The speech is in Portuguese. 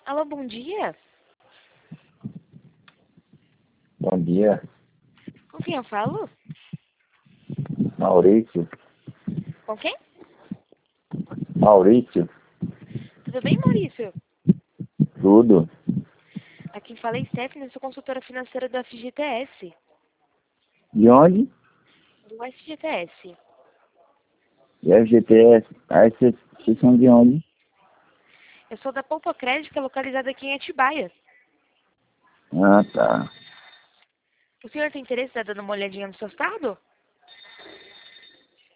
Alô, bom dia. Bom dia, Com quem eu falo? Maurício. Com quem? Maurício, Tudo bem, Maurício? tudo. Aqui fala é Stephanie, sou consultora financeira do FGTS. De onde? Do FGTS. E FGTS. Aí vocês são de onde? Eu sou da Poupa Crédito, que é localizada aqui em Atibaia. Ah, tá. O senhor tem interesse em estar dando uma olhadinha no seu estado?